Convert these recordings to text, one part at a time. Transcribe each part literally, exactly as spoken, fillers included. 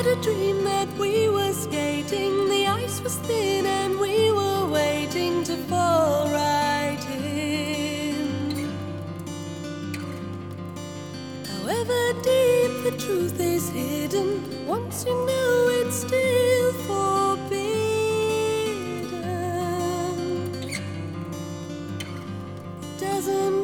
had a dream that we were skating. The ice was thin and we were waiting to fall right in. However deep the truth is hidden, once you know it's still forbidden. It doesn't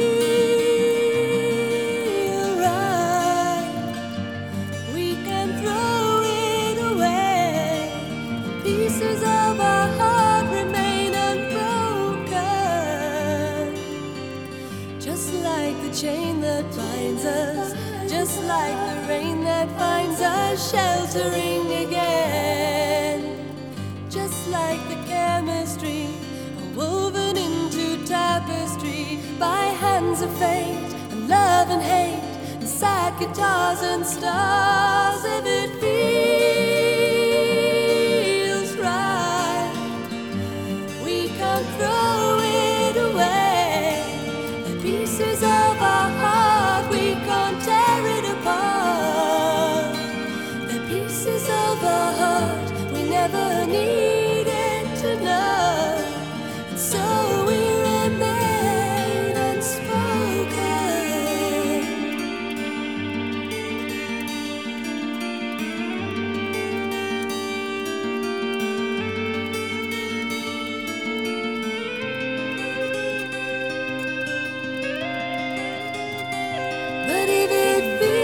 feel right. We can throw it away. Pieces of our heart remain unbroken, just like the chain that binds us, just like the rain that finds us sheltering again, just like the chemistry woven into tapestry by hands of fate and love and hate and sad guitars and stars. If it feels right, we can't throw it away. The pieces of our heart, we can't tear it apart. The pieces of our heart we never needed to know, and so we remain unspoken. But if it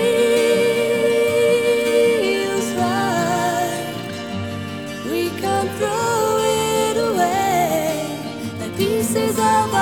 feels right, we can't throw it away. The pieces of